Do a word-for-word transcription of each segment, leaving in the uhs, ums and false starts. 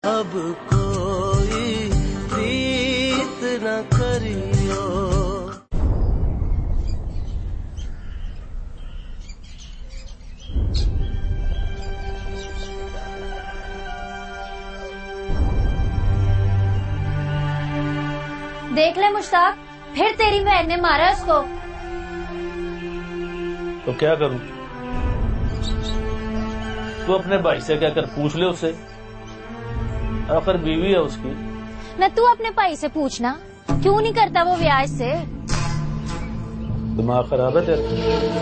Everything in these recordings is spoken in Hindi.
अब कोई प्रीत न करियो। देख ले मुश्ताक, फिर तेरी बहन ने मारा उसको। तो क्या करूं? तू अपने भाई से क्या कर, पूछ ले उससे, आखिर बीवी है उसकी। न तू अपने भाई से पूछना, क्यों नहीं करता वो ब्याज से? दिमाग खराब है तेरा।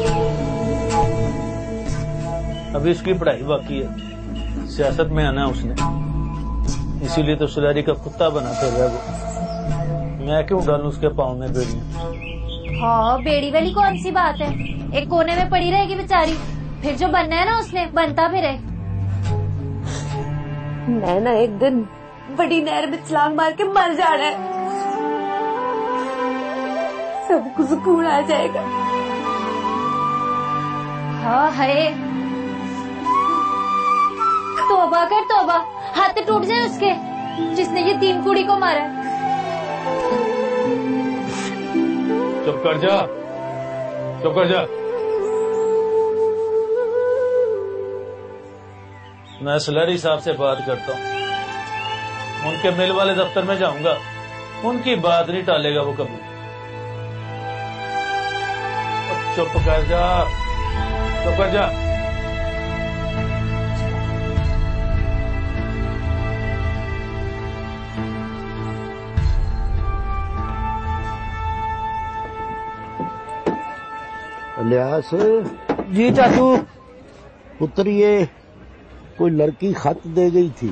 अभी उसकी पढ़ाई बाकी है, सियासत में आना है उसने, इसीलिए तो सुलारी का कुत्ता बना फिर रहा है वो। मैं क्यों डालूं उसके पाँव में बेड़ी? हाँ, बेड़ी वाली कौन सी बात है, एक कोने में पड़ी रहेगी बेचारी, फिर जो बनना है ना उसने बनता फिर है। मैं ना एक दिन बड़ी नहर में छलांग मार के मर जाना है, सबको सुकून आ जाएगा। हाँ है, तौबा कर तौबा, हाथ टूट जाए उसके जिसने ये तीन कुड़ी को मारा। चुप कर जा, चुप कर जा। मैं सलरी साहब से बात करता हूँ, उनके मिल वाले दफ्तर में जाऊंगा, उनकी बात नहीं टालेगा वो कभी। चुप कर जा, चुप कर जा। इलियास जी चाचू। उतरिए, कोई लड़की खत दे गई थी।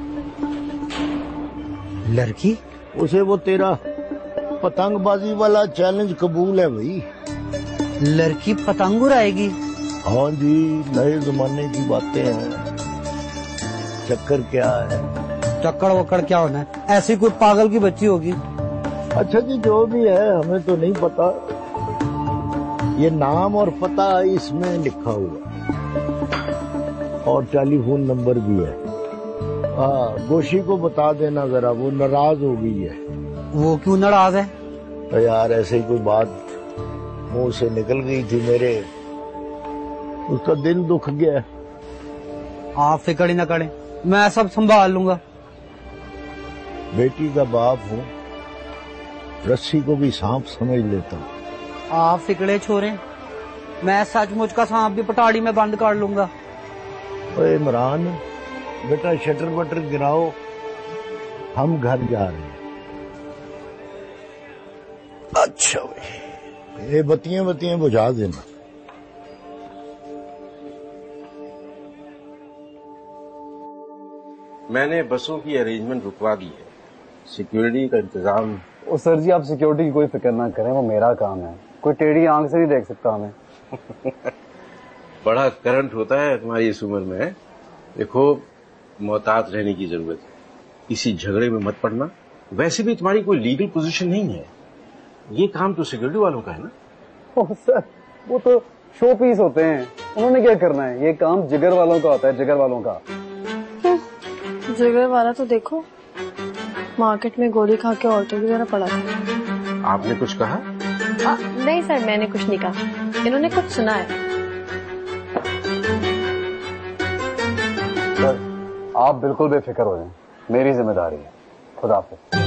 लड़की? उसे वो तेरा पतंगबाजी वाला चैलेंज कबूल है भाई। लड़की पतंग उड़ाएगी? हाँ जी, नए जमाने की बातें हैं। चक्कर क्या है? चक्कर वक्कर क्या होना है, ऐसी कोई पागल की बच्ची होगी। अच्छा जी, जो भी है हमें तो नहीं पता, ये नाम और पता इसमें लिखा हुआ और टेलीफोन नंबर भी है। हाँ, गोशी को बता देना जरा, वो नाराज हो गई है। वो क्यों नाराज है? तो यार ऐसे ही कोई बात मुंह से निकल गई थी मेरे, उसका दिल दुख गया। आप फिक्र ही न करें, मैं सब संभाल लूंगा। बेटी का बाप हूँ, रस्सी को भी सांप समझ लेता हूँ। आप फिकड़े छोरे, मैं सचमुच का सांप भी पटाड़ी में बंद कर लूंगा। ओए इमरान बेटा, शटर बटर गिराओ, हम घर जा रहे हैं। अच्छा भाई, ये बत्तियां बत्तियां बुझा देना। मैंने बसों की अरेंजमेंट रुकवा दी है, सिक्योरिटी का इंतजाम। ओ सर जी, आप सिक्योरिटी की कोई फिक्र ना करें, वो मेरा काम है, कोई टेढ़ी आंख से नहीं देख सकता हमें। बड़ा करंट होता है तुम्हारी इस उम्र में। देखो, मोहतात रहने की जरूरत है, किसी झगड़े में मत पड़ना। वैसे भी तुम्हारी कोई लीगल पोजीशन नहीं है, ये काम तो सिक्योरिटी वालों का है ना। ओ सर, वो तो शो पीस होते हैं, उन्होंने क्या करना है, ये काम जिगर वालों का होता है, जिगर वालों का। जिगर वाला तो देखो मार्केट में गोली खा के औरतों की तरह पड़ा था। आपने कुछ कहा? आ, नहीं सर, मैंने कुछ नहीं कहा, इन्होंने कुछ सुना है। सर, आप बिल्कुल बेफिक्र हो जाएं, मेरी जिम्मेदारी है। खुदा हाफिज।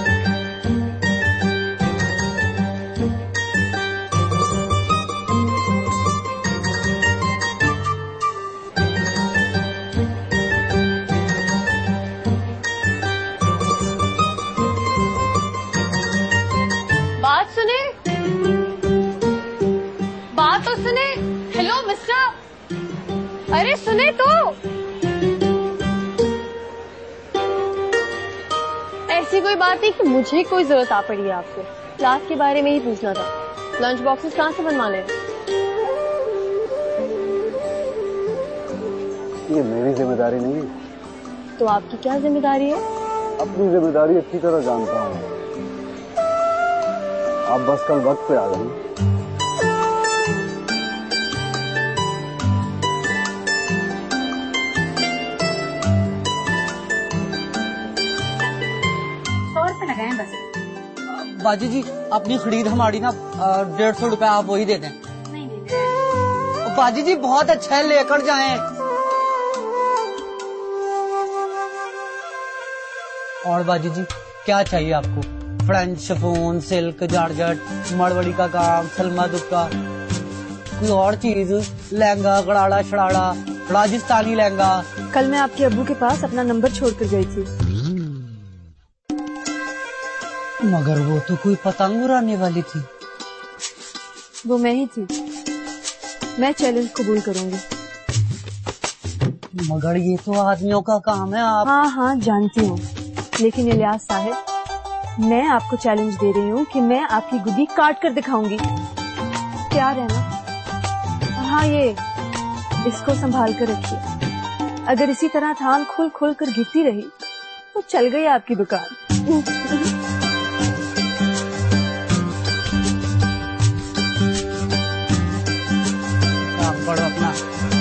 बात सुने, बात तो सुने। हेलो मिस्टर, अरे सुने तो। ऐसी कोई बात है कि मुझे कोई जरूरत आ पड़ी है आपको, क्लास के बारे में ही पूछना था। लंच बॉक्सेस कहाँ से बनवाने हैं? ये मेरी जिम्मेदारी नहीं है। तो आपकी क्या जिम्मेदारी है? अपनी जिम्मेदारी अच्छी तरह जानता हूँ, आप बस कल वक्त पे आ गए। बाजी जी अपनी खरीद हमारी ना डेढ़ सौ रुपए आप वही दे दें। नहीं नहीं बाजी जी बहुत अच्छा है, लेकर जाएं। और बाजी जी क्या चाहिए आपको? फ्रेंच शिफॉन, सिल्क, जॉर्जेट, मड़वड़ी का काम, सलमा दुक्का, कोई और चीज? लहंगा, गड़ाड़ा शड़ाड़ा, राजस्थानी लहंगा। कल मैं आपके अब्बू के पास अपना नंबर छोड़कर गई थी। मगर वो तो कोई पतंग उड़ाने वाली थी। वो मैं ही थी। मैं चैलेंज कबूल करूंगी। मगर ये तो आदमियों का काम है। आप हाँ हाँ जानती हूँ, लेकिन इलियास साहब, मैं आपको चैलेंज दे रही हूँ कि मैं आपकी गुद्दी काट कर दिखाऊंगी। तैयार है ना? और हाँ, ये इसको संभाल कर रखिए। अगर इसी तरह थान खुल खुल कर गिरती रही तो चल गई आपकी दुकान। काम करो अपना।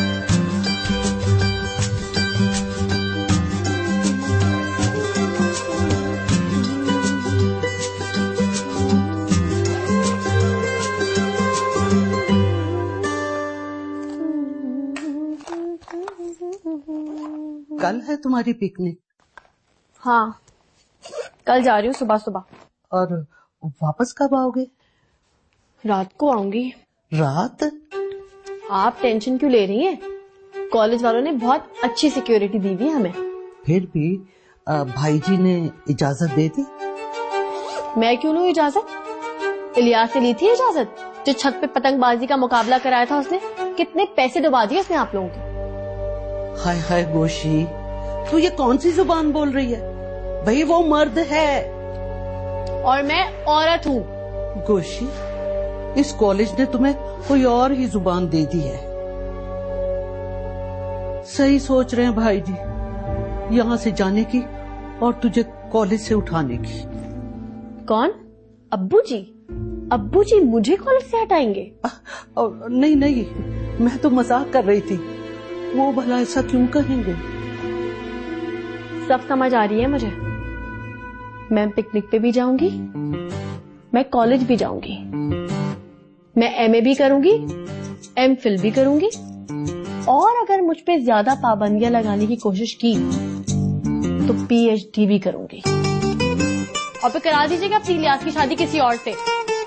कल है तुम्हारी पिकनिक? हाँ, कल जा रही हूँ सुबह सुबह। और वापस कब आओगे? रात को आऊंगी। रात? आप टेंशन क्यों ले रही हैं? कॉलेज वालों ने बहुत अच्छी सिक्योरिटी दी हुई है हमें। फिर भी भाई जी ने इजाजत दे दी। मैं क्यों लूं इजाजत? इलियास से ली थी इजाजत, जो छत पे पतंगबाजी का मुकाबला कराया था उसने। कितने पैसे डुबा दिए उसने आप लोगों के। हाय हाय गोशी, तू ये कौन सी जुबान बोल रही है? भाई वो मर्द है और मैं औरत हूँ। गोशी, इस कॉलेज ने तुम्हें कोई और ही जुबान दे दी है। सही सोच रहे हैं भाई जी, यहाँ से जाने की और तुझे कॉलेज से उठाने की। कौन? अब्बू जी? अब्बू जी मुझे कॉलेज से हटाएंगे? आ, आ, नहीं नहीं, मैं तो मजाक कर रही थी। वो भला ऐसा क्यों कहेंगे? सब समझ आ रही है मुझे। मैं पिकनिक पे भी जाऊंगी, मैं कॉलेज भी जाऊंगी, मैं एमए भी करूंगी, एम फिल भी करूंगी, और अगर मुझ पे ज्यादा पाबंदियां लगाने की कोशिश की तो पीएचडी भी करूंगी। और फिर करा दीजिएगा अपनी इलियास की शादी किसी और से।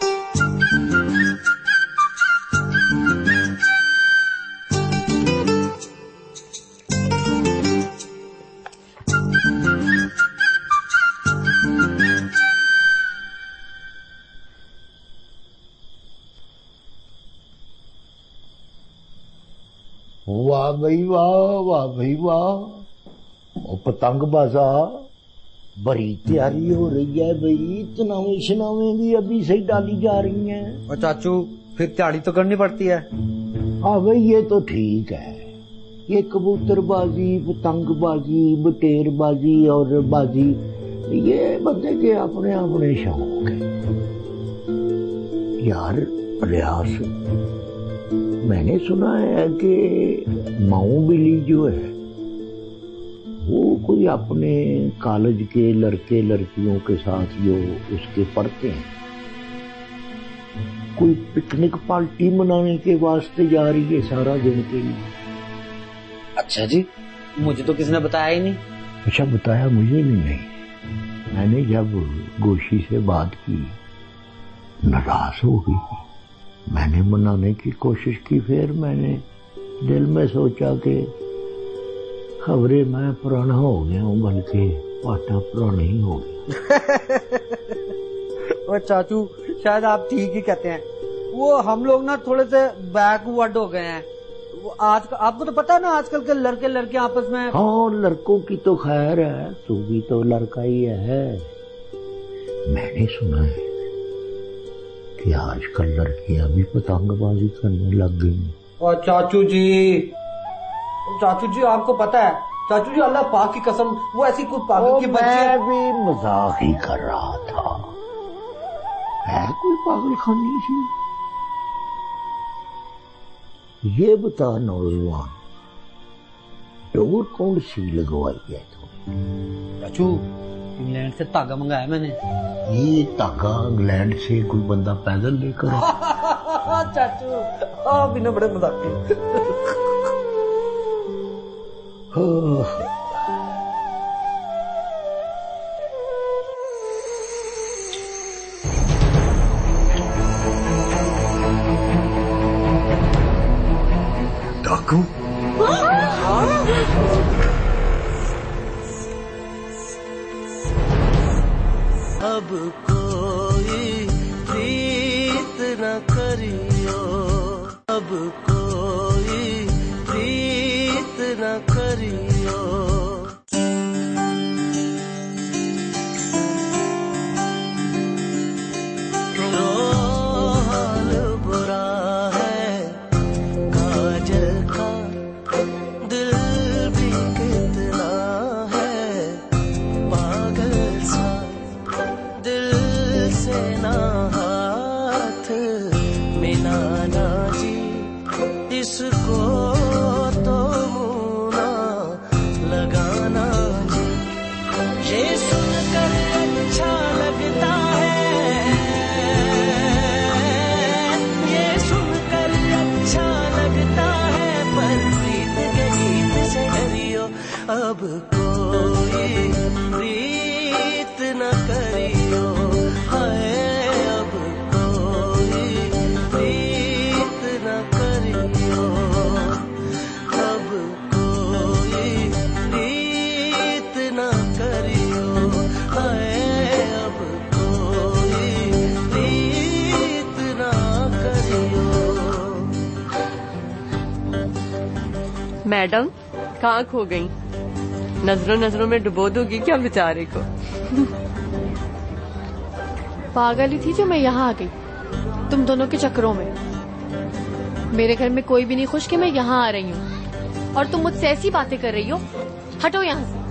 वाह भाई वाह, वाह भाई वाह। वो पतंगबाजा बड़ी तैयारी हो रही है भाई। चनावे शनावे भी अभी से डाली जा रही हैं। और चाचू फिर तैयारी तो करनी पड़ती है। हाँ भाई ये तो ठीक है। ये कबूतरबाजी, पतंगबाजी, बटेरबाजी और बाजी, ये बंदे के अपने अपने शौक है यार। प्रयास, मैंने सुना है कि माऊ बिली जो है वो कोई अपने कॉलेज के लड़के लड़कियों के साथ जो उसके पढ़ते हैं, कोई पिकनिक पार्टी मनाने के वास्ते जा रही है सारा दिन के लिए। अच्छा जी, मुझे तो किसी ने बताया ही नहीं। अच्छा, बताया मुझे भी नहीं। मैंने जब गोशी से बात की, नाराज हो गई। मैंने मनाने की कोशिश की, फिर मैंने दिल में सोचा कि खबरें मैं पुराना हो गया हूँ, बल्कि पाटा पुराना ही हो गया। और चाचू शायद आप ठीक ही कहते हैं। वो हम लोग ना थोड़े से बैकवर्ड हो गए हैं। वो आज आपको तो पता है ना, आजकल के लड़के लड़के आपस में। हाँ, लड़कों की तो खैर है, तू भी तो लड़का ही है। मैंने सुना है कि आजकल लड़कियां भी पतंगबाजी करने लग गई। और चाचू जी, चाचू जी आपको पता है, चाचू जी अल्लाह पाक की कसम, वो ऐसी कोई पागल की बच्ची। मैं भी मजाक ही कर रहा था। है कोई पागल खानी सी? ये बता नौजवान, डोर कौन सी लगवाई है तुमने? चाचू इंग्लैंड से धागा मंगाया मैंने। ये धागा इंग्लैंड से कोई बंदा पैदल लेकर चाचू आप भी ना बड़े मजाकी। डाकू अब कोई प्रीत न करियो, अब कोई प्रीत न करियो। रो हाल बुरा है काजल का, दिल भी कितना है पागल सा, दिल से ना हाथ मिलाना जी, इसको तो मुँह ना लगाना जी। ये सुनकर अच्छा लगता है, ये सुनकर अच्छा लगता है, पर प्रीत के गीत से डरियो, अब कोई प्रीत न करियो। हाय अब कोई प्रीत न करियो, अब कोई प्रीत न करियो। हाय अब कोई प्रीत न करियो। मैडम कहाँ खो गई? नजरों नजरों में डुबो दोगी क्या बेचारे को? पागल ही थी जो मैं यहाँ आ गई तुम दोनों के चक्करों में। मेरे घर में कोई भी नहीं खुश कि मैं यहाँ आ रही हूँ और तुम मुझसे ऐसी बातें कर रही हो। हटो यहाँ से।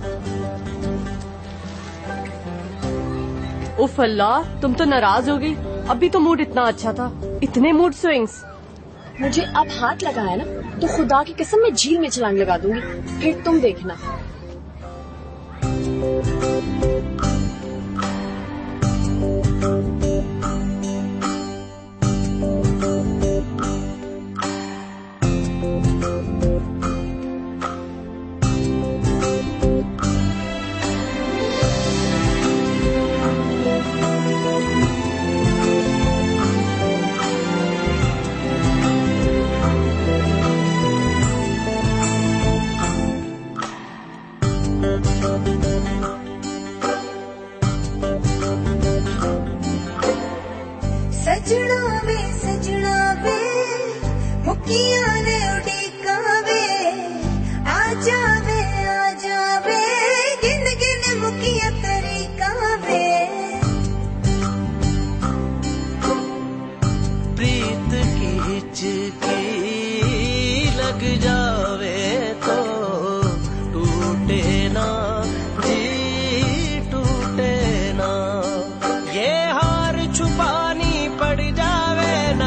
उफ अल्लाह, तुम तो नाराज हो गई। अभी तो मूड इतना अच्छा था, इतने मूड स्विंग्स। मुझे अब हाथ लगाया ना तो खुदा की कसम मैं झील में छलांग लगा दूंगी, फिर तुम देखना। सजना वे सजना वे मुखिया ने उड़ीका वे, आ जावे आ जावे गिन गिन मुखिया तरीका वे। प्रीत की हिचकी लग जावे तो टूटे ना जी, टूटे ना। ये हार छुपानी पड़ जावे ना,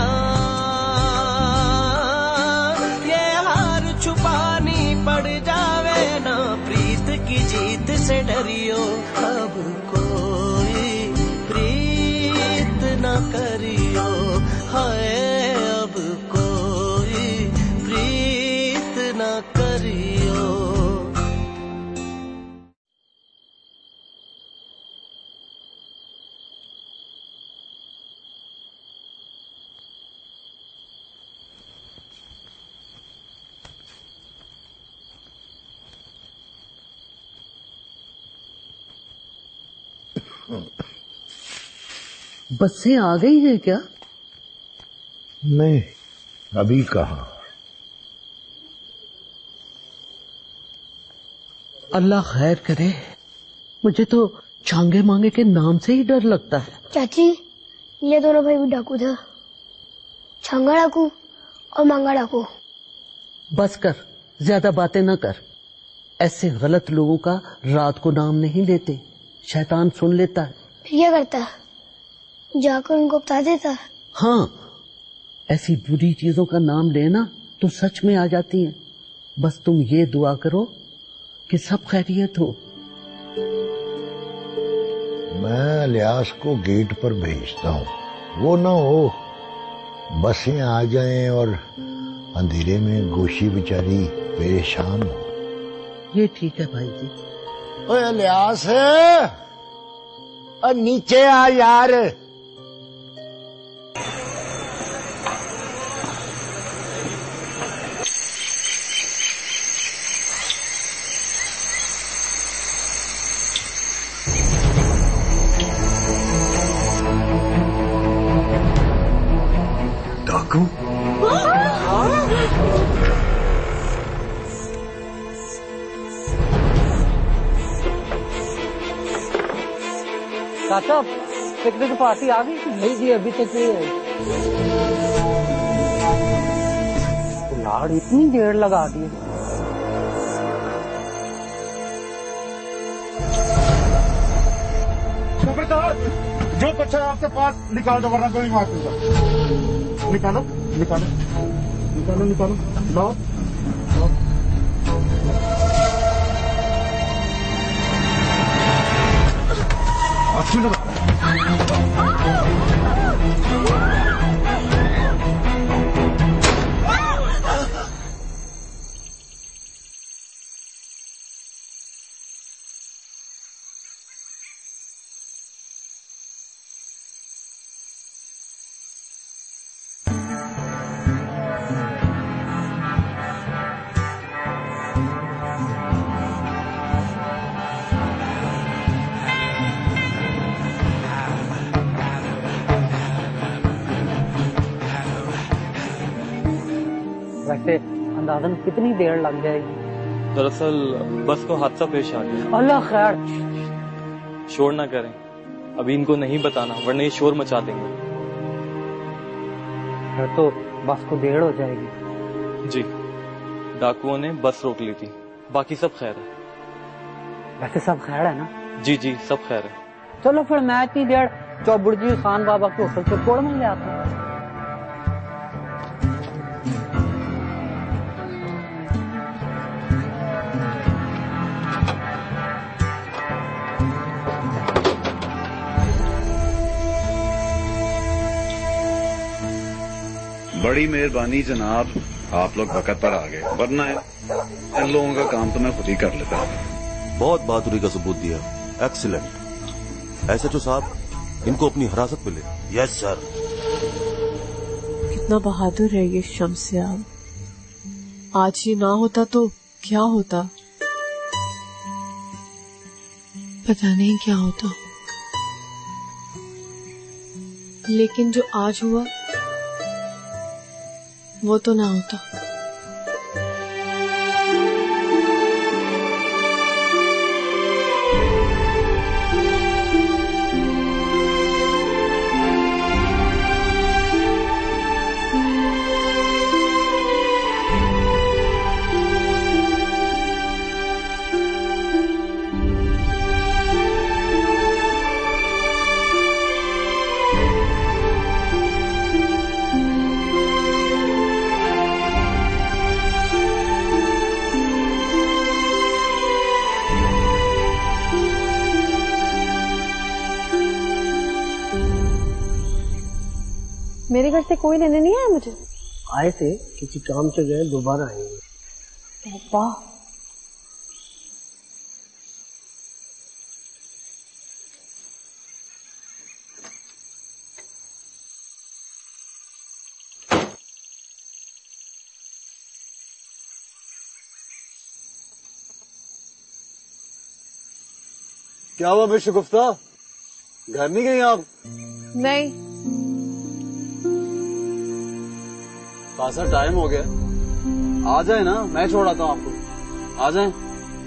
ये हार छुपानी पड़ जावे ना, प्रीत की जीत से डरियो, अब कोई प्रीत न करियो। हाय अब कोई प्रीत न करियो। बसें आ गई हैं क्या? नहीं, अभी कहाँ। अल्लाह खैर करे, मुझे तो चांगे मांगे के नाम से ही डर लगता है। चाची, ये दोनों भाई भी डाकू था, छांगा डाकू और मांगा डाकू। बस कर, ज्यादा बातें न कर। ऐसे गलत लोगों का रात को नाम नहीं लेते, शैतान सुन लेता है। फिर क्या करता? जाकर उनको बता देता। हाँ, ऐसी बुरी चीजों का नाम लेना तो सच में आ जाती हैं। बस तुम ये दुआ करो कि सब खैरियत हो। इलियास को गेट पर भेजता हूँ, वो ना हो बसें आ जाएं और अंधेरे में गोशी बेचारी परेशान हो। ये ठीक है भाई जी। ओए इलियास, और नीचे आ यार। डाकू? चाचा, पिकनिक पार्टी आ गई? नहीं जी, अभी तक नहीं आई। यार इतनी देर लगा दी। जो कुछ है आपके पास निकाल दो, वरना कोई मार दूंगा। निकालो निकालो निकालो निकालो, लाओ लाओ। अच्छी लगा। वैसे अंदाजन कितनी देर लग जाएगी? दरअसल बस को हादसा पेश आ गया। अल्लाह खैर। शोर ना करें, अभी इनको नहीं बताना वरना ये शोर मचा देंगे। फिर तो बस को देर हो जाएगी। जी, डाकुओं ने बस रोक ली थी, बाकी सब खैर है। वैसे सब खैर है ना? जी जी, सब खैर है। चलो फिर मैं इतनी देर चौबुड़ जी खान बाबा के होटल से कोड़ में ले आता हूँ। बड़ी मेहरबानी जनाब, आप लोग वक्त पर आ गए, वरना इन लोगों का काम तो मैं खुद ही कर लेता। बहुत बहादुरी का सबूत दिया, एक्सीलेंट। एसएचओ साहब, इनको अपनी हिरासत में ले। Yes sir. कितना बहादुर है ये शमस्याब। आज ये ना होता तो क्या होता, पता नहीं क्या होता, लेकिन जो आज हुआ वो तो ना होता। मेरे घर से कोई लेने नहीं आया मुझे? आए थे, किसी काम से गए, दोबारा आएंगे। वाह, क्या हुआ मिस्टर गुप्ता, घर नहीं गई आप? नहीं। खासा टाइम हो गया, आ जाए ना, मैं छोड़ आता हूँ आपको। आ जाए।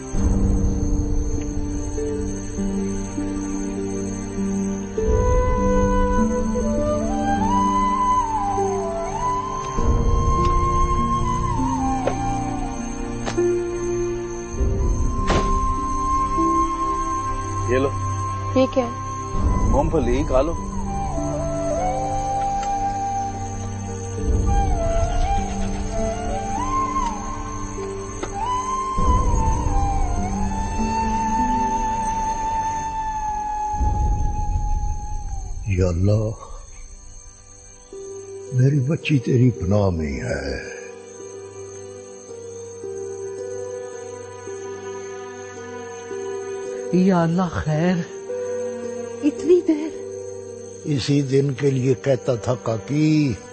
ये लो। ठीक है। मूंगफली खा लो। या अल्लाह, मेरी बच्ची तेरी पनाह में है। या अल्लाह खैर, इतनी देर? इसी दिन के लिए कहता था काकी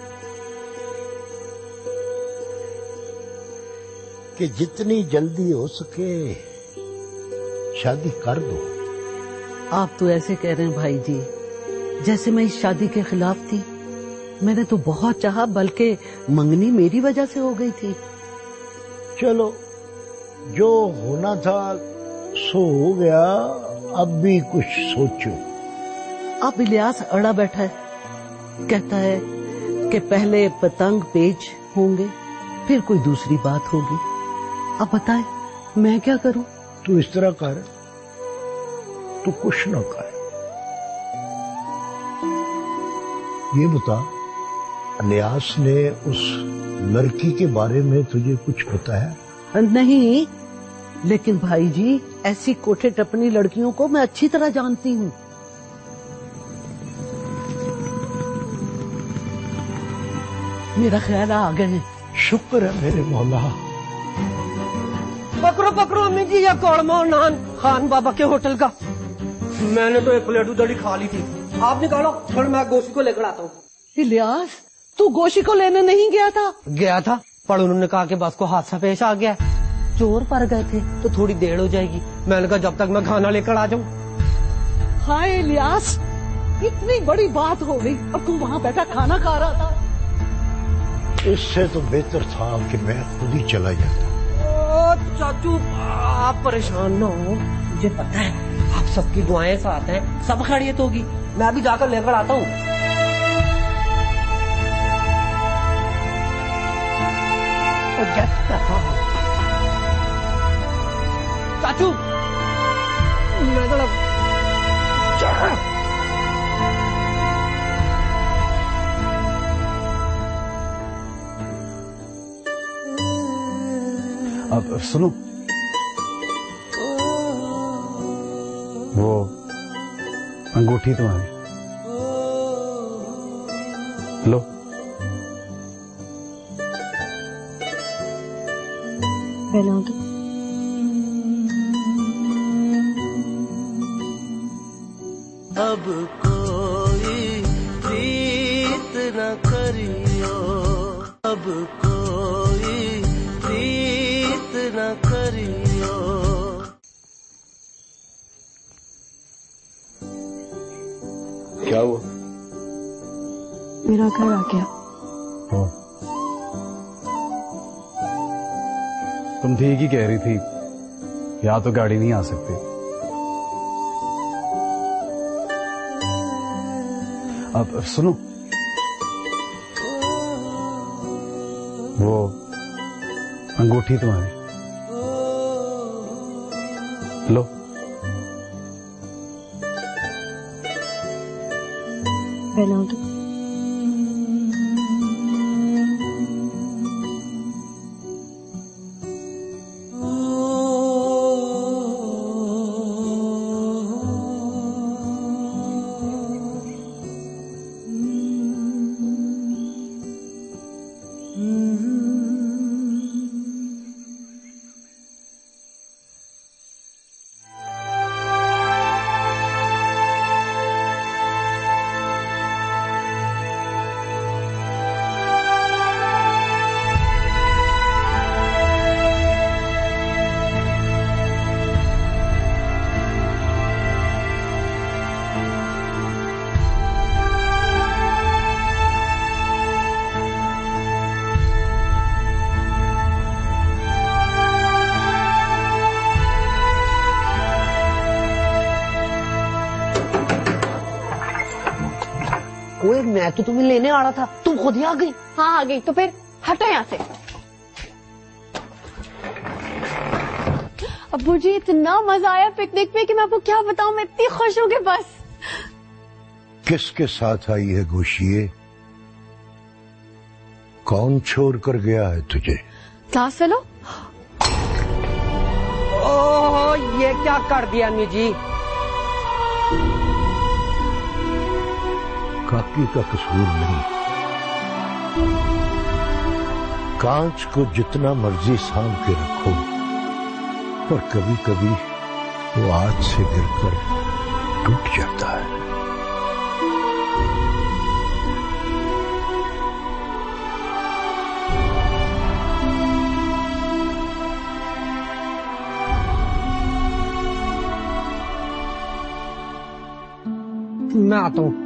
कि जितनी जल्दी हो सके शादी कर दो। आप तो ऐसे कह रहे हैं भाई जी जैसे मैं इस शादी के खिलाफ थी। मैंने तो बहुत चाहा, बल्कि मंगनी मेरी वजह से हो गई थी। चलो जो होना था सो हो गया, अब भी कुछ सोचो। अब इलियास अड़ा बैठा है, कहता है कि पहले पतंग पेच होंगे फिर कोई दूसरी बात होगी। अब बताए मैं क्या करूं? तू इस तरह कर, तू कुछ ना कर। ये बता, इलियास ने उस लड़की के बारे में तुझे कुछ बताया? नहीं, लेकिन भाई जी ऐसी कोठे टपनी लड़कियों को मैं अच्छी तरह जानती हूँ। मेरा ख्याल आ गए हैं। शुक्र है मेरे मौला। पकड़ो पकड़ो अम्मी जी, या कौड़मा और नान खान बाबा के होटल का। मैंने तो एक प्लेट उधड़ी खा ली थी। आप निकालो और मैं गोशी को लेकर आता हूँ। इलियास, तू गोशी को लेने नहीं गया था? गया था, पर उन्होंने कहा कि बस को हादसा पेश आ गया, चोर पड़ गए थे तो थोड़ी देर हो जाएगी। मैंने कहा जब तक मैं खाना लेकर आ जाऊँ। हाय इलियास, इतनी बड़ी बात हो गई और तू वहाँ बैठा खाना खा रहा था। इससे तो बेहतर था कि मैं खुद ही चला जाता। ओ चाचू, आप परेशान न हो, मुझे पता है आप सबकी दुआएं साथ हैं, सब खैरियत होगी। मैं भी जाकर लेकर आता हूँ। चाचू मैं तो अब सुनो, वो अंगूठी तुम्हारी लो। पहना दो। अब कोई प्रीत न करियो, अब कोई प्रीत न करियो। क्या हुआ? मेरा घर आ गया। हाँ। तुम ठीक ही कह रही थी, यहाँ तो गाड़ी नहीं आ सकती। अब सुनो, वो अंगूठी तुम्हारी लो। पहना दो। ओए, मैं तो तुम्हें लेने आ रहा था, तुम खुद ही आ गई। हाँ आ गई, तो फिर हटो यहाँ से। अब्बू जी इतना मजा आया पिकनिक पे कि मैं आपको क्या बताऊं, मैं इतनी खुश हूँ कि बस। किसके साथ आई है गोशिए? कौन छोड़ कर गया है तुझे? Class fellow. ओह, ये क्या कर दिया अम्मी जी? कापी का कसूर नहीं। कांच को जितना मर्जी सांभ के रखो, पर कभी कभी वो हाथ से गिरकर टूट जाता है। मैं आता हूं।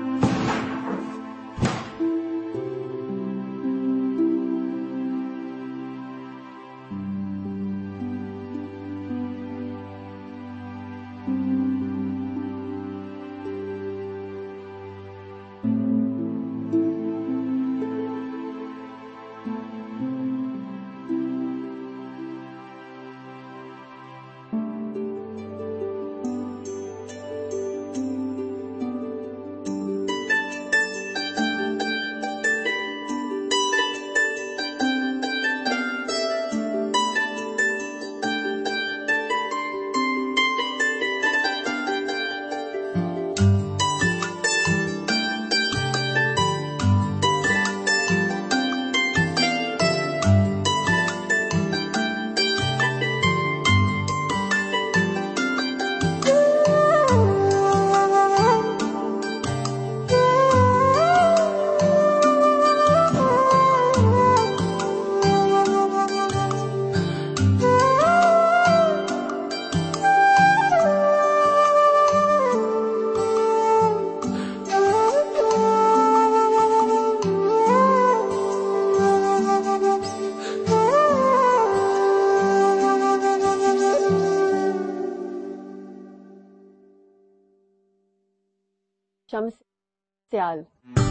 शम्स सियाल।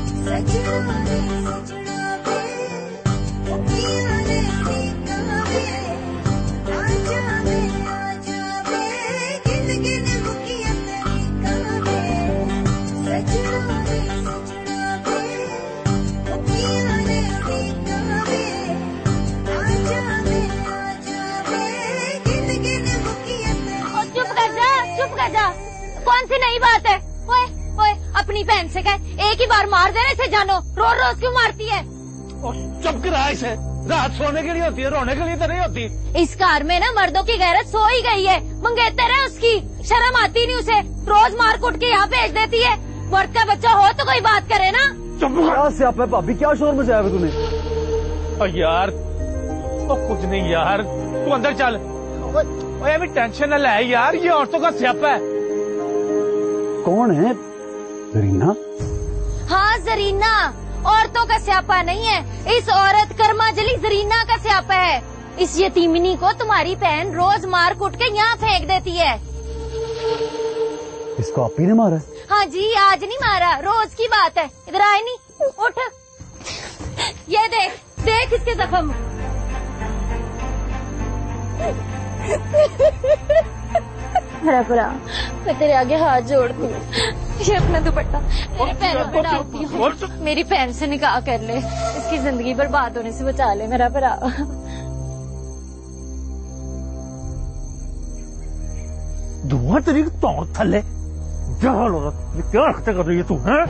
चुप कर जा, चुप कर जा। कौन सी नई बात है? ओए ओए, अपनी बहन से कह एक ही बार मार देने से जानो, रोज रोज क्यों मारती है? चुप करा इसे, रात सोने के लिए होती है, रोने के लिए तो नहीं होती। इस कार में ना मर्दों की गैरत सो ही गई है। मंगेतर है उसकी, शर्म आती नहीं उसे, रोज मार कुट के यहाँ भेज देती है। मर्द का बच्चा हो तो कोई बात करे ना। क्या स्यापा है भाभी, क्या शोर मचाया है तूने? ओ यार, ओ कुछ नहीं यार, तू अंदर चल। ओए अभी टेंशन न ले यार, ये औरतों का स्यापा है। कौन है? जरीना? हाँ जरीना, औरतों का स्यापा नहीं है। इस औरत कर्माजली जरीना का स्यापा है। इस यतीमिनी को तुम्हारी बहन रोज मार कुट के यहाँ फेंक देती है। इसको आप ही ने मारा? हाँ जी, आज नहीं मारा, रोज की बात है। इधर आए नहीं, उठ। ये देख देख इसके जख्म। मेरा भरा, मैं तेरे आगे हाथ जोड़ती हूँ, ये अपना दुपट्टा मेरी पैरों पे डालती हूँ। मेरी बहन से निकाह कर ले, इसकी जिंदगी बर्बाद होने से बचा ले मेरा भरा। धुआं तेरी तौर थले जहाल औरत, ये क्या हरकतें कर रही है तू? हैं?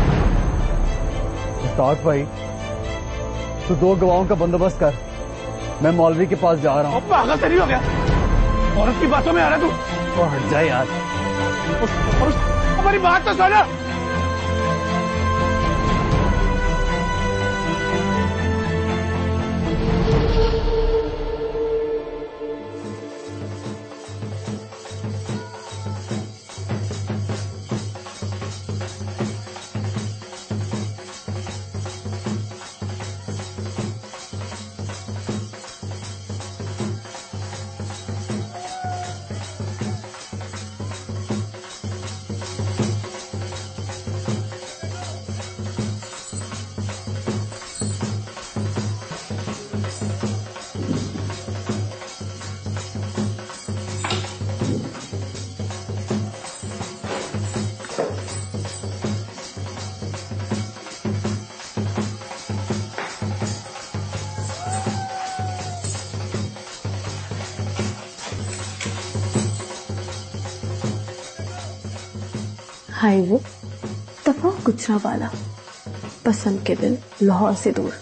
मुश्ताक भाई, तू दो गवाहों का बंदोबस्त कर, मैं मौलवी के पास जा रहा हूँ। पागल तेरी हो गया, औरत की बातों में आ रहा तू। तो हट जाए यार, उस, उस, हमारी बात तो सुनो। हाय वो, तब वो गुजरा वाला पसंद के दिल लाहौर से दूर।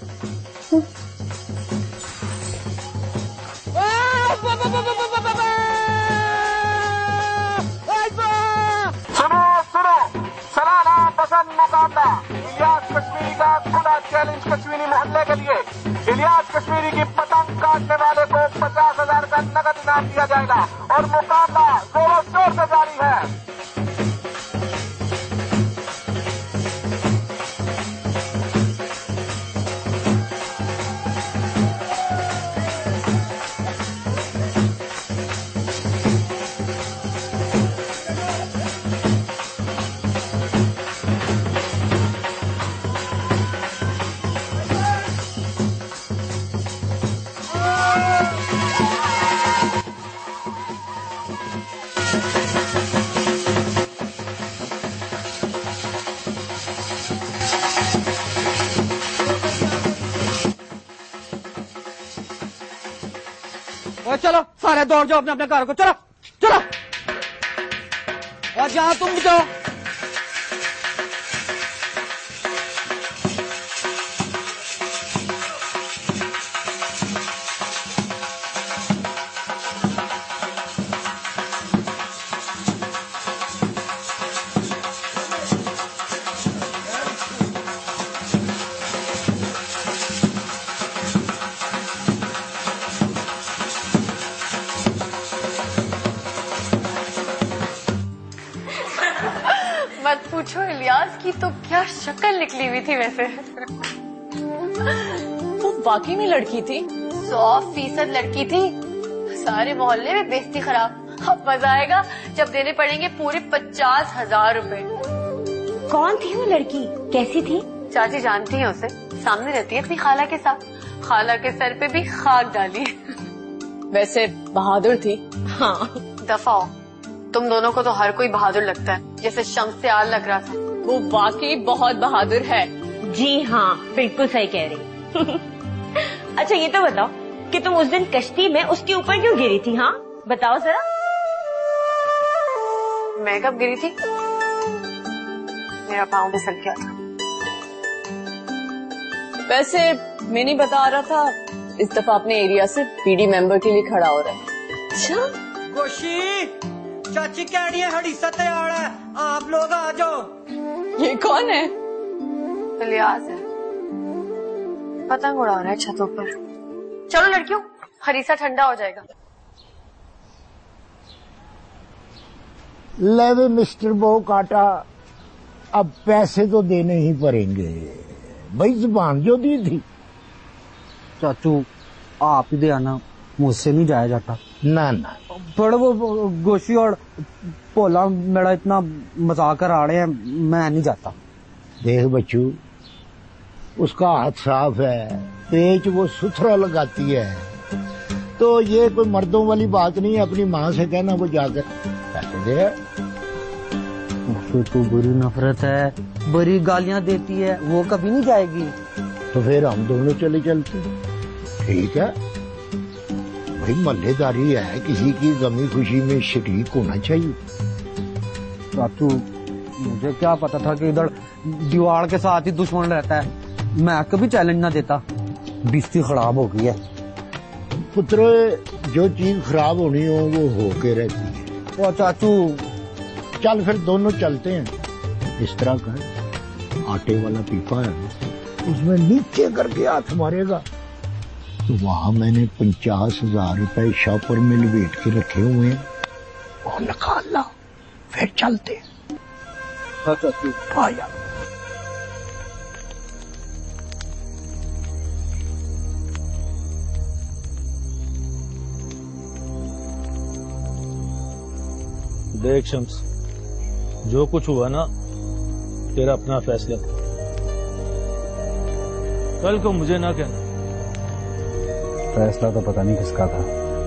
सुनो सुनो, सलाना पसंद मुकाबला इलियास कश्मीरी का खुला चैलेंज कश्मीरी मोहल्ले के लिए। इलियास कश्मीरी की पतंग काटने वाले को पचास हजार का नगद इनाम दिया जाएगा और मुकाबला जोरों शोर से जारी है। चलो सारे दौड़ जाओ अपने अपने कार को, चलो चलो और जहां तुम जाओ। मत पूछो, इलियास की तो क्या शक्ल निकली हुई थी वैसे। वो वाकई में लड़की थी, सौ फीसद लड़की थी। सारे मोहल्ले में बेइज्जती खराब। अब मजा आएगा जब देने पड़ेंगे पूरे पचास हजार रूपए। कौन थी वो लड़की, कैसी थी? चाची जानती है उसे, सामने रहती है अपनी खाला के साथ। खाला के सर पे भी खाक डाली। वैसे बहादुर थी। हाँ दफा हो, तुम दोनों को तो हर कोई बहादुर लगता है, जैसे शम्स से आल लग रहा था। वो वाकई बहुत बहादुर है। जी हाँ, बिल्कुल सही कह रही। अच्छा ये तो बताओ कि तुम उस दिन कश्ती में उसके ऊपर क्यों गिरी थी? हाँ बताओ जरा। मैं कब गिरी थी? मेरा पाँव फिसल गया था। वैसे मैं नहीं बता रहा था, इस दफा अपने एरिया से पीडी मेंबर के लिए खड़ा हो रहा है। अच्छा गोशी, चाची कह रही है हड़ीसा तैयार है, आप लोग आ जाओ। ये कौन है? इलियास है, पतंग उड़ा रहा है छतों पर। चलो लड़कियों, हरीसा ठंडा हो जाएगा। ले मिस्टर बो काटा, अब पैसे तो देने ही पड़ेंगे भाई, जुबान जो दी थी। चाचू आप ही दे आना, मुझसे नहीं जाया जाता। ना ना पर वो गोशी और पोला मेरा इतना मजाक करा रहे हैं, मैं नहीं जाता। देख बच्चू, उसका हाथ साफ है, पेच वो सुथरा लगाती है, तो ये कोई मर्दों वाली बात नहीं है। अपनी माँ से कहना वो जाकर पैसे दे। उसको तो बुरी नफरत है, बुरी गालियां देती है, वो कभी नहीं जाएगी। तो फिर हम दोनों चले चलते। ठीक है भाई, मल्लेदारी है, किसी की गमी खुशी में शरीक होना चाहिए। चाचू मुझे क्या पता था कि इधर दीवार के साथ ही दुश्मन रहता है, मैं कभी चैलेंज ना देता। बिस्ती खराब हो गई है। पुत्र, जो चीज खराब होनी हो वो होके रहती है। वो चाचू चल फिर दोनों चलते हैं। इस तरह कर, आटे वाला पीपा है उसमें नीचे करके हाथ मारेगा तो वहां मैंने पचास हजार रुपए शॉपर में लपेट के रखे हुए हैं, और निकाल ला, फिर चलते हैं। हाँ चाचू आया। देख शम्स, जो कुछ हुआ ना, तेरा अपना फैसला। कल को मुझे ना कहना। फैसला तो पता नहीं किसका था,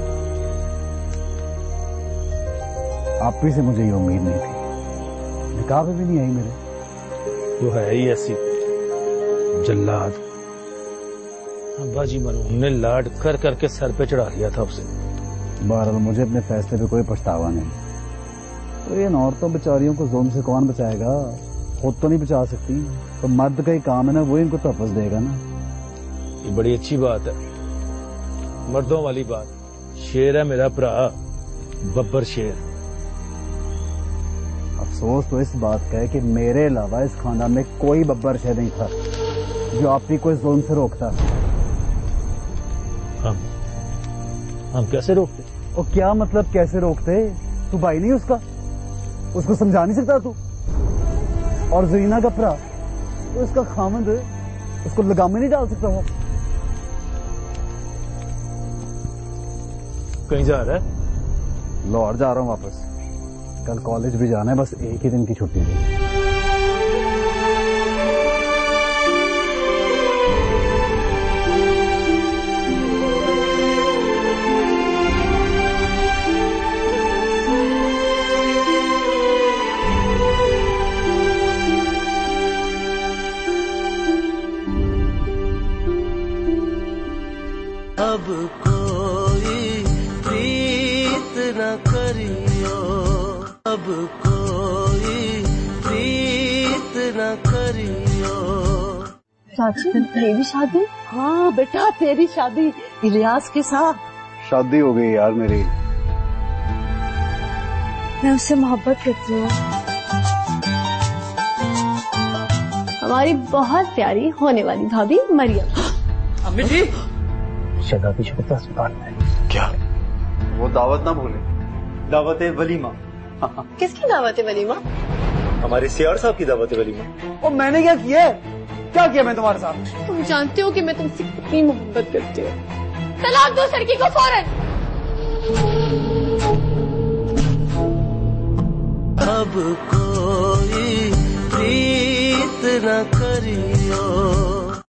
आप ही से मुझे ये उम्मीद नहीं थी। निकाह पे भी नहीं आई मेरे। वो है ही ऐसी जल्लाद। अब्बा जी मनो, हमने लाड कर करके सर पे चढ़ा लिया था उसे। बहरहाल मुझे अपने फैसले पे कोई पछतावा नहीं। तो इन औरतों बेचारियों को जुल्म से कौन बचाएगा? खुद तो नहीं बचा सकती, तो मर्द का ही काम है ना, वो इनको तहफ़्फ़ुज़ देगा ना। ये बड़ी अच्छी बात है, मर्दों वाली बात। शेर है मेरा भरा, बब्बर शेर। अफसोस तो इस बात का है कि मेरे अलावा इस खानदान में कोई बब्बर शेर नहीं था जो आपकी कोई जुल्म से रोकता। हम हम कैसे रोकते? और क्या मतलब कैसे रोकते? तू भाई नहीं उसका, उसको समझा नहीं सकता तू? और जरीना का भरा तो उसका खामद, उसको लगाम में नहीं डाल सकता वो? कहीं जा रहा है? लाहौर जा रहा हूँ वापस। कल कॉलेज भी जाना है, बस एक ही दिन की छुट्टी है। अब कोई प्रीत न करियो, अब कोई प्रीत न करियो। चाची मेरी शादी? हाँ बेटा तेरी शादी इलियास के साथ। शादी हो गई यार मेरी। मैं उससे मोहब्बत करती हूँ। हमारी बहुत प्यारी होने वाली भाभी मरियम। अम्मी जी शदाबी शुक्ता अस्पताल में। क्या? वो दावत ना भूले, दावत वलीमा। किसकी दावत है वलीमा? हमारे सीआर साहब की दावत वलीमा। और मैंने क्या किया है? क्या किया मैं तुम्हारे साथ? तुम जानते हो कि मैं तुमसे कितनी मोहब्बत करती हूँ। तलाक दो लड़की को फौरन। अब कोई प्रीत न करियो।